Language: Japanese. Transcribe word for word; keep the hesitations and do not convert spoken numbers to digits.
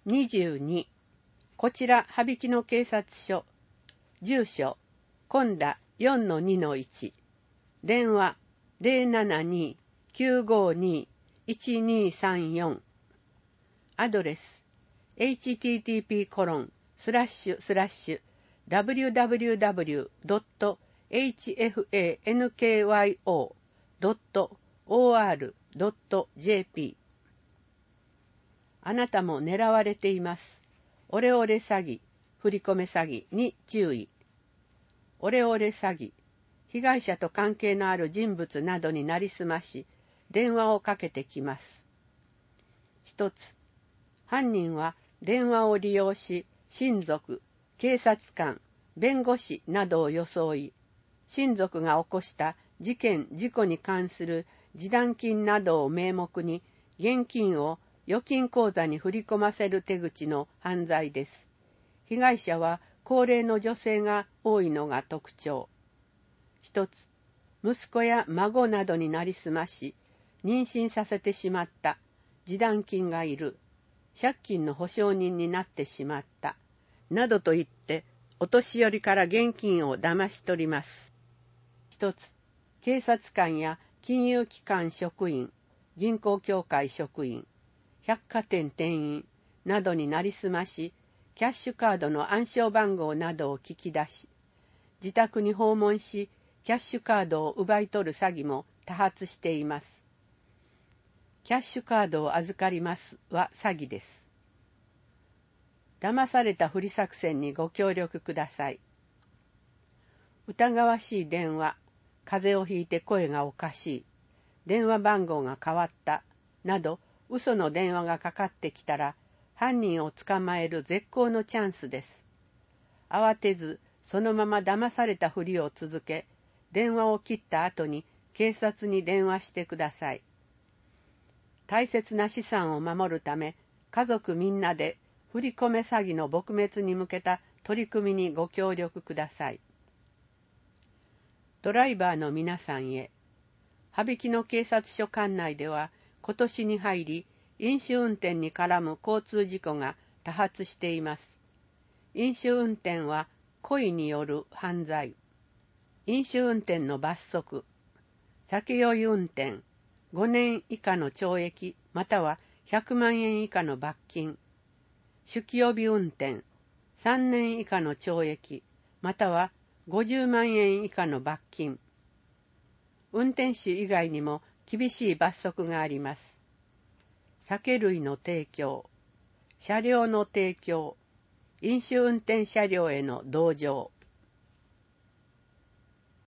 にじゅうに、こちら羽曳野警察署、住所、今田 よんのにのいち、電話 ゼロななに きゅうごに いちにさんよん、アドレス エイチティーティーピーコロンスラッシュスラッシュダブリューダブリューダブリュードットエイチエフエーエヌケーワイオードットオーアールドットジェーピー。 あなたも狙われています。オレオレ詐欺、振り込め詐欺に注意。オレオレ詐欺、被害者と関係のある人物などになりすまし、電話をかけてきます。一つ、犯人は電話を利用し、親族、警察官、弁護士などを装い、親族が起こした事件・事故に関する示談金などを名目に現金を預金口座に振り込ませる手口の犯罪です。被害者は高齢の女性が多いのが特徴。一つ、息子や孫などになりすまし、妊娠させてしまった、示談金がいる、借金の保証人になってしまった、などと言って、お年寄りから現金を騙し取ります。一つ、警察官や金融機関職員、銀行協会職員、百貨店店員などになりすまし、キャッシュカードの暗証番号などを聞き出し、自宅に訪問し、キャッシュカードを奪い取る詐欺も多発しています。キャッシュカードを預かりますは詐欺です。騙されたふり作戦にご協力ください。疑わしい電話、風邪をひいて声がおかしい、電話番号が変わった、など嘘の電話がかかってきたら、犯人を捕まえる絶好のチャンスです。慌てず、そのまま騙されたふりを続け、電話を切った後に警察に電話してください。大切な資産を守るため、家族みんなで振り込め詐欺の撲滅に向けた取り組みにご協力ください。ドライバーの皆さんへ、羽曳野警察署管内では今年に入り、飲酒運転に絡む交通事故が多発しています。飲酒運転は故意による犯罪。飲酒運転の罰則、酒酔い運転、ごねん以下の懲役またはひゃくまんえん以下の罰金。酒気帯び運転、さんねん以下の懲役またはごじゅうまんえん以下の罰金。運転手以外にも厳しい罰則があります。酒類の提供、車両の提供、飲酒運転車両への同乗。